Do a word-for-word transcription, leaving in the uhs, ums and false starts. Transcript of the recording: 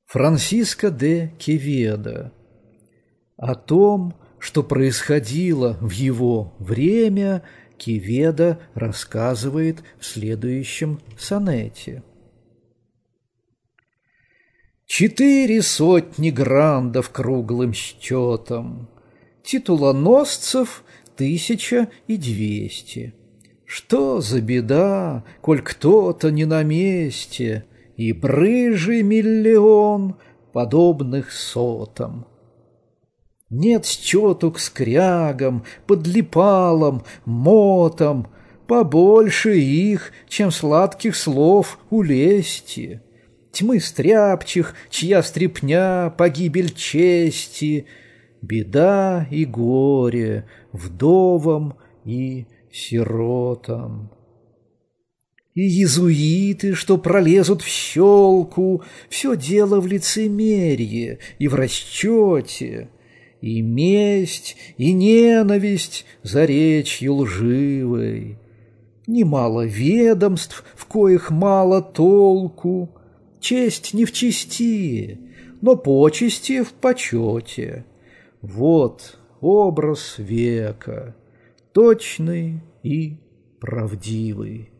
Франсиско де Кеведо. О том, что происходило в его время, Кеведо рассказывает в следующем сонете. Четыре сотни грандов круглым счетом, титулоносцев тысяча и двести. Что за беда, коль кто-то не на месте, и брыжи миллион, подобных сотам. Нет счету к скрягам, подлипалам, мотам, побольше их, чем сладких слов у лести. Тьмы стряпчих, чья стряпня — погибель чести, беда и горе вдовам и сиротам. И иезуиты, что пролезут в щелку, все дело в лицемерье и в расчете, и месть, и ненависть за речью лживой. Немало ведомств, в коих мало толку, честь не в чести, но почести в почете. Вот образ века, точный и правдивый.